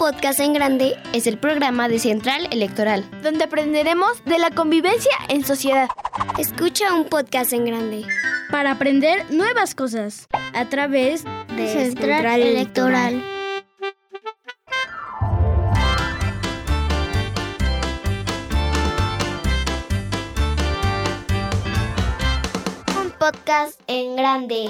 podcast en grande es el programa de Central Electoral, donde aprenderemos de la convivencia en sociedad. Escucha un podcast en grande para aprender nuevas cosas a través de Central Electoral. Un podcast en grande.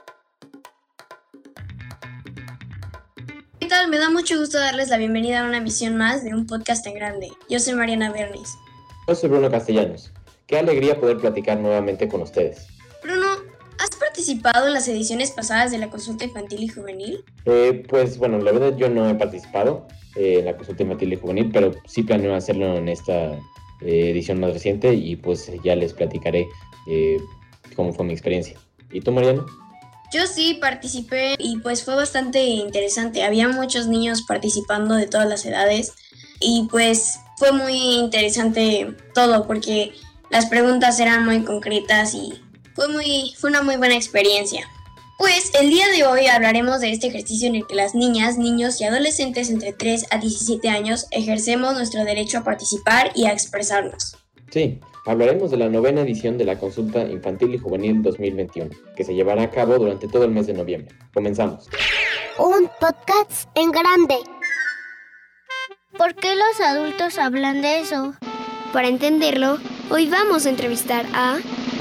¿Qué tal? Me da mucho gusto darles la bienvenida a una emisión más de un podcast en grande. Yo soy Mariana Bernis. Yo soy Bruno Castellanos. Qué alegría poder platicar nuevamente con ustedes. Bruno, ¿has participado en las ediciones pasadas de la consulta infantil y juvenil? Pues bueno, la verdad yo no he participado en la consulta infantil y juvenil, pero sí planeo hacerlo en esta edición más reciente y pues ya les platicaré cómo fue mi experiencia. ¿Y tú, Mariana? Yo sí participé y pues fue bastante interesante. Había muchos niños participando de todas las edades y pues fue muy interesante todo porque las preguntas eran muy concretas y fue una muy buena experiencia. Pues el día de hoy hablaremos de este ejercicio en el que las niñas, niños y adolescentes entre 3 a 17 años ejercemos nuestro derecho a participar y a expresarnos. Sí, hablaremos de la 9ª edición de la Consulta Infantil y Juvenil 2021, que se llevará a cabo durante todo el mes de noviembre. Comenzamos. Un podcast en grande. ¿Por qué los adultos hablan de eso? Para entenderlo, hoy vamos a entrevistar a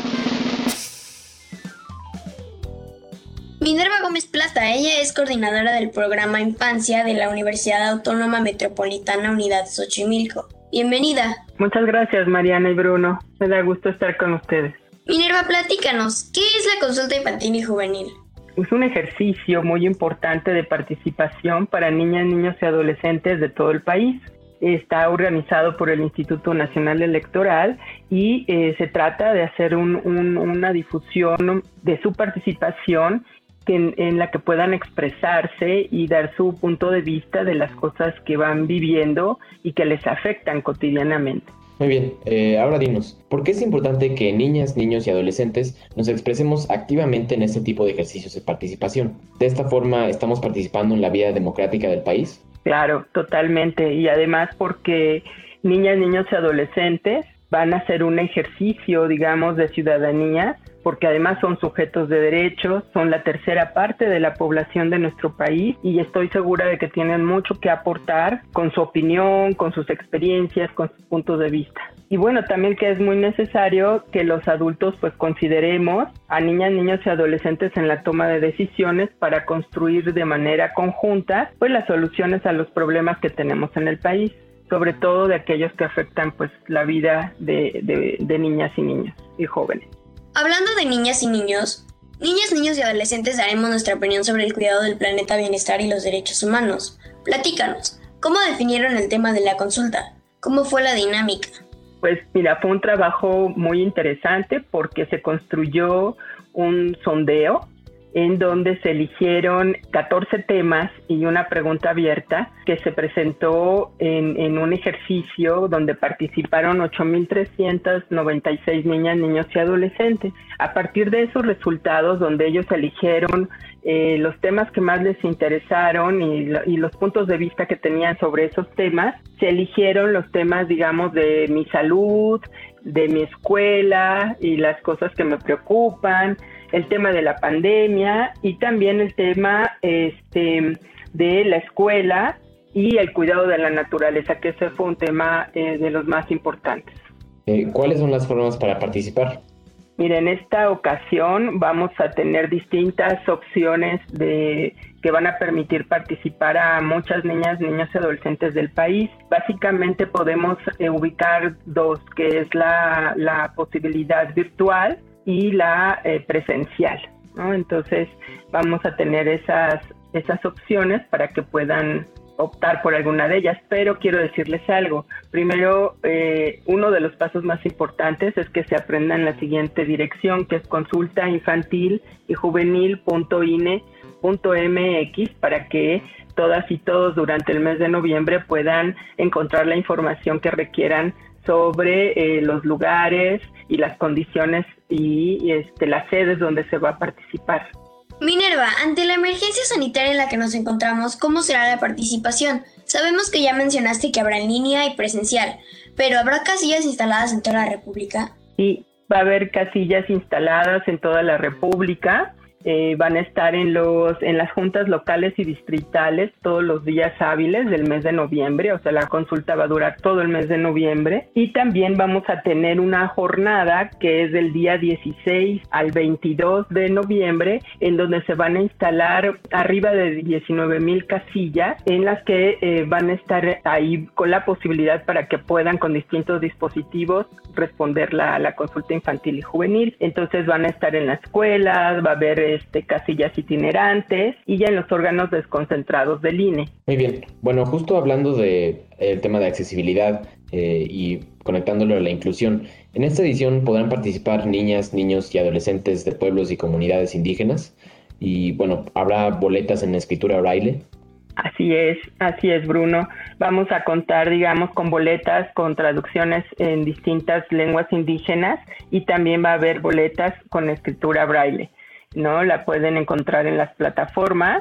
Minerva Gómez Plata. Ella es coordinadora del programa Infancia de la Universidad Autónoma Metropolitana Unidad Xochimilco. Bienvenida. Muchas gracias, Mariana y Bruno. Me da gusto estar con ustedes. Minerva, platícanos, ¿qué es la consulta infantil y juvenil? Es un ejercicio muy importante de participación para niñas, niños y adolescentes de todo el país. Está organizado por el Instituto Nacional Electoral y se trata de hacer una difusión de su participación en la que puedan expresarse y dar su punto de vista de las cosas que van viviendo y que les afectan cotidianamente. Muy bien, ahora dinos, ¿por qué es importante que niñas, niños y adolescentes nos expresemos activamente en este tipo de ejercicios de participación? ¿De esta forma estamos participando en la vida democrática del país? Claro, totalmente, y además porque niñas, niños y adolescentes van a hacer un ejercicio, digamos, de ciudadanía, porque además son sujetos de derechos, son la tercera parte de la población de nuestro país y estoy segura de que tienen mucho que aportar con su opinión, con sus experiencias, con sus puntos de vista. Y bueno, también que es muy necesario que los adultos pues consideremos a niñas, niños y adolescentes en la toma de decisiones para construir de manera conjunta pues las soluciones a los problemas que tenemos en el país, sobre todo de aquellos que afectan pues la vida de niñas y niños y jóvenes. Hablando de niñas y niños, niños y adolescentes daremos nuestra opinión sobre el cuidado del planeta, bienestar y los derechos humanos. Platícanos, ¿cómo definieron el tema de la consulta? ¿Cómo fue la dinámica? Pues mira, fue un trabajo muy interesante porque se construyó un sondeo en donde se eligieron 14 temas y una pregunta abierta que se presentó en un ejercicio donde participaron 8,396 niñas, niños y adolescentes. A partir de esos resultados, donde ellos eligieron los temas que más les interesaron y los puntos de vista que tenían sobre esos temas, se eligieron los temas, digamos, de mi salud, de mi escuela y las cosas que me preocupan, el tema de la pandemia y también el tema de la escuela y el cuidado de la naturaleza, que ese fue un tema de los más importantes. ¿Cuáles son las formas para participar? Mira, en esta ocasión vamos a tener distintas opciones que van a permitir participar a muchas niñas, niños y adolescentes del país. Básicamente podemos ubicar dos, que es la posibilidad virtual y la presencial, ¿no? Entonces vamos a tener esas opciones para que puedan optar por alguna de ellas, pero quiero decirles algo. Primero, uno de los pasos más importantes es que se aprendan la siguiente dirección, que es consultainfantilyjuvenil.ine.mx, para que todas y todos durante el mes de noviembre puedan encontrar la información que requieran sobre los lugares y las condiciones y las sedes donde se va a participar. Minerva, ante la emergencia sanitaria en la que nos encontramos, ¿cómo será la participación? Sabemos que ya mencionaste que habrá en línea y presencial, pero ¿habrá casillas instaladas en toda la República? Sí, va a haber casillas instaladas en toda la República. Van a estar en las juntas locales y distritales todos los días hábiles del mes de noviembre, o sea, la consulta va a durar todo el mes de noviembre. Y también vamos a tener una jornada que es del día 16 al 22 de noviembre, en donde se van a instalar arriba de 19,000 casillas, en las que van a estar ahí con la posibilidad para que puedan con distintos dispositivos responder la consulta infantil y juvenil. Entonces van a estar en las escuelas, va a haber casillas itinerantes y ya en los órganos desconcentrados del INE. Muy bien. Bueno, justo hablando del tema de accesibilidad y conectándolo a la inclusión, en esta edición podrán participar niñas, niños y adolescentes de pueblos y comunidades indígenas y, bueno, habrá boletas en escritura braille. Así es, Bruno. Vamos a contar, digamos, con boletas con traducciones en distintas lenguas indígenas y también va a haber boletas con escritura braille, ¿no? La pueden encontrar en las plataformas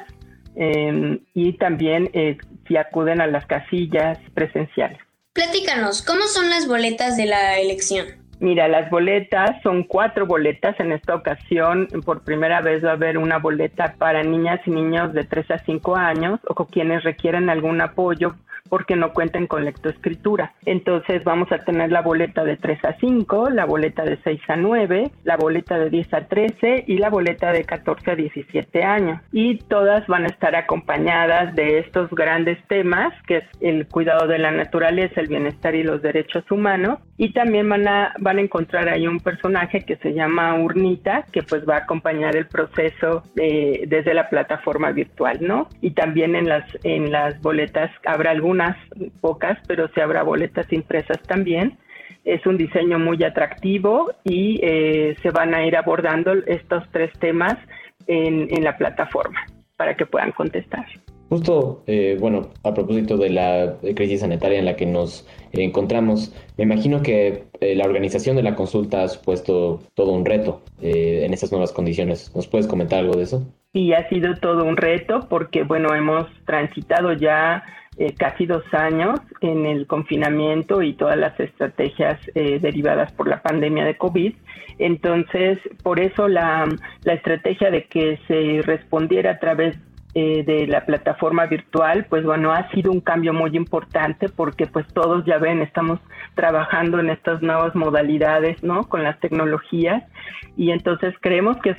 y también si acuden a las casillas presenciales. Platícanos, ¿cómo son las boletas de la elección? Mira, las boletas son 4 boletas. En esta ocasión, por primera vez va a haber una boleta para niñas y niños de 3 a 5 años o con quienes requieren algún apoyo porque no cuenten con lectoescritura. Entonces vamos a tener la boleta de 3 a 5, la boleta de 6 a 9, la boleta de 10 a 13 y la boleta de 14 a 17 años. Y todas van a estar acompañadas de estos grandes temas, que es el cuidado de la naturaleza, el bienestar y los derechos humanos. Y también van a encontrar ahí un personaje que se llama Urnita, que pues va a acompañar el proceso desde la plataforma virtual, ¿no? Y también en las boletas habrá algunas pocas, pero sí habrá boletas impresas también. Es un diseño muy atractivo y se van a ir abordando estos 3 temas en la plataforma para que puedan contestar. Justo, bueno, a propósito de la crisis sanitaria en la que nos encontramos, me imagino que la organización de la consulta ha supuesto todo un reto en estas nuevas condiciones. ¿Nos puedes comentar algo de eso? Sí, ha sido todo un reto porque, bueno, hemos transitado ya casi 2 años en el confinamiento y todas las estrategias derivadas por la pandemia de COVID. Entonces, por eso la estrategia de que se respondiera a través de la plataforma virtual, pues bueno, ha sido un cambio muy importante porque pues todos ya ven, estamos trabajando en estas nuevas modalidades, ¿no? Con las tecnologías y entonces creemos que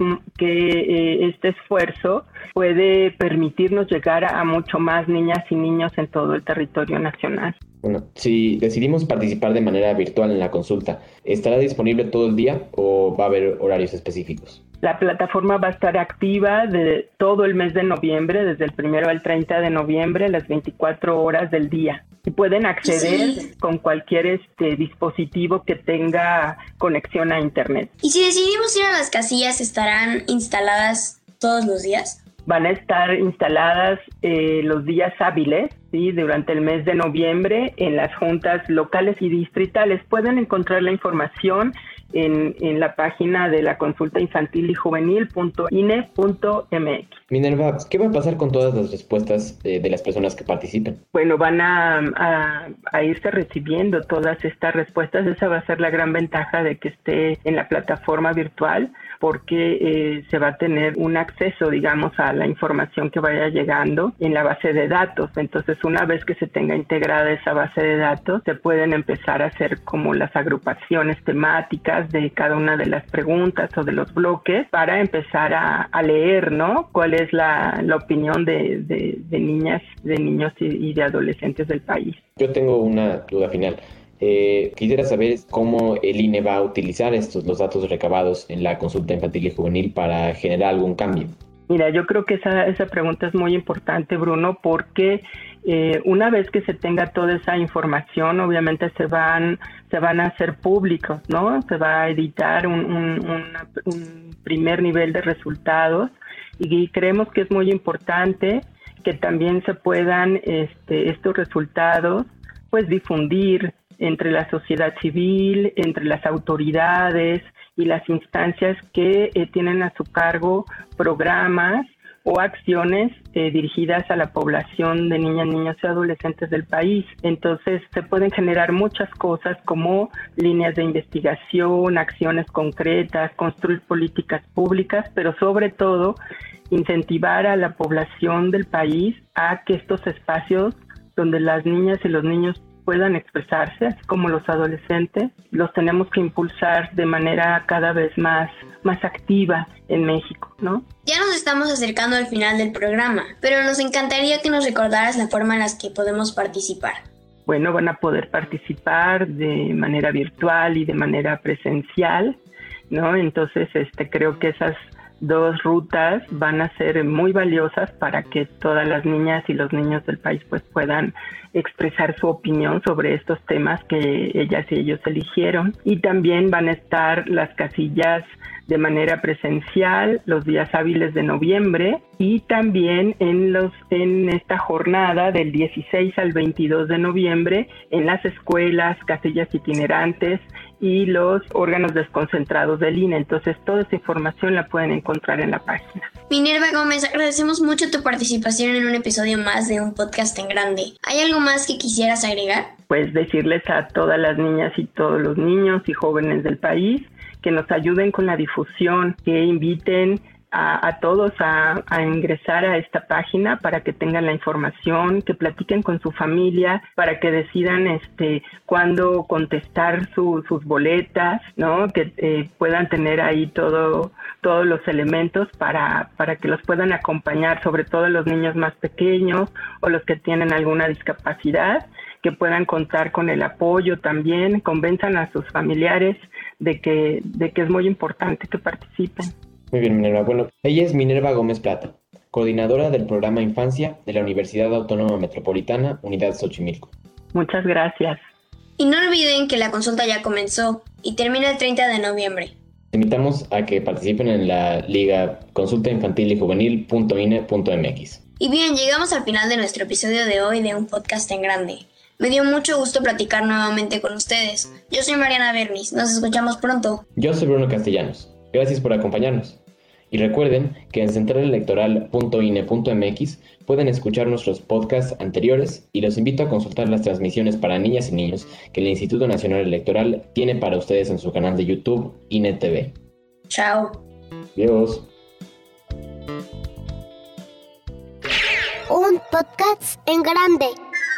este esfuerzo puede permitirnos llegar a mucho más niñas y niños en todo el territorio nacional. Bueno, si decidimos participar de manera virtual en la consulta, ¿estará disponible todo el día o va a haber horarios específicos? La plataforma va a estar activa de todo el mes de noviembre, desde el 1 al 30 de noviembre, las 24 horas del día. Y pueden acceder con cualquier dispositivo que tenga conexión a Internet. ¿Y si decidimos ir a las casillas, estarán instaladas todos los días? Van a estar instaladas los días hábiles, ¿sí? Durante el mes de noviembre en las juntas locales y distritales. Pueden encontrar la información en la página de la consulta infantil y juvenil.ine.mx. Minerva, ¿qué va a pasar con todas las respuestas de las personas que participen? Bueno, van a irse recibiendo todas estas respuestas. Esa va a ser la gran ventaja de que esté en la plataforma virtual, porque se va a tener un acceso, digamos, a la información que vaya llegando en la base de datos. Entonces, una vez que se tenga integrada esa base de datos, se pueden empezar a hacer como las agrupaciones temáticas de cada una de las preguntas o de los bloques para empezar a leer, ¿no? Cuál es la opinión de niñas, de niños y de adolescentes del país. Yo tengo una duda final. Quisiera saber cómo el INE va a utilizar los datos recabados en la consulta infantil y juvenil para generar algún cambio. Mira, yo creo que esa pregunta es muy importante, Bruno, porque una vez que se tenga toda esa información, obviamente se van a hacer públicos, ¿no? Se va a editar un primer nivel de resultados y creemos que es muy importante que también se puedan estos resultados pues difundir entre la sociedad civil, entre las autoridades y las instancias que tienen a su cargo programas o acciones dirigidas a la población de niñas, niños y adolescentes del país. Entonces se pueden generar muchas cosas como líneas de investigación, acciones concretas, construir políticas públicas, pero sobre todo incentivar a la población del país a que estos espacios donde las niñas y los niños puedan expresarse, así como los adolescentes, los tenemos que impulsar de manera cada vez más activa en México, ¿no? Ya nos estamos acercando al final del programa, pero nos encantaría que nos recordaras la forma en la que podemos participar. Bueno, van a poder participar de manera virtual y de manera presencial, ¿no? Entonces, creo que esas dos rutas van a ser muy valiosas para que todas las niñas y los niños del país pues puedan expresar su opinión sobre estos temas que ellas y ellos eligieron. Y también van a estar las casillas de manera presencial los días hábiles de noviembre y también en esta jornada del 16 al 22 de noviembre en las escuelas, casillas itinerantes y los órganos desconcentrados del INE. Entonces toda esa información la pueden encontrar en la página. Minerva Gómez, agradecemos mucho tu participación en un episodio más de Un Podcast en Grande. ¿Hay algo más que quisieras agregar? Pues decirles a todas las niñas y todos los niños y jóvenes del país que nos ayuden con la difusión, que inviten a todos a ingresar a esta página para que tengan la información, que platiquen con su familia, para que decidan cuándo contestar sus boletas, ¿no? Que puedan tener ahí todos los elementos para que los puedan acompañar, sobre todo los niños más pequeños o los que tienen alguna discapacidad, que puedan contar con el apoyo también, convenzan a sus familiares de que es muy importante que participen. Muy bien, Minerva. Bueno, ella es Minerva Gómez Plata, coordinadora del programa Infancia de la Universidad Autónoma Metropolitana, Unidad Xochimilco. Muchas gracias. Y no olviden que la consulta ya comenzó y termina el 30 de noviembre. Te invitamos a que participen en la liga consultainfantilyjuvenil.ine.mx. Y bien, llegamos al final de nuestro episodio de hoy de Un Podcast en Grande. Me dio mucho gusto platicar nuevamente con ustedes. Yo soy Mariana Bernis. Nos escuchamos pronto. Yo soy Bruno Castellanos. Gracias por acompañarnos. Y recuerden que en centralelectoral.ine.mx pueden escuchar nuestros podcasts anteriores y los invito a consultar las transmisiones para niñas y niños que el Instituto Nacional Electoral tiene para ustedes en su canal de YouTube INE TV. Chao. Adiós. Un podcast en grande.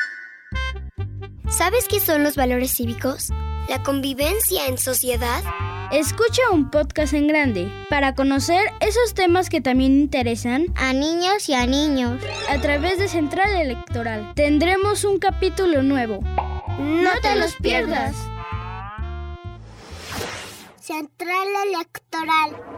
¿Sabes qué son los valores cívicos? La convivencia en sociedad. Escucha Un Podcast en Grande para conocer esos temas que también interesan A niños y a niños. a través de Central Electoral. Tendremos un capítulo nuevo. No te los pierdas. Central Electoral.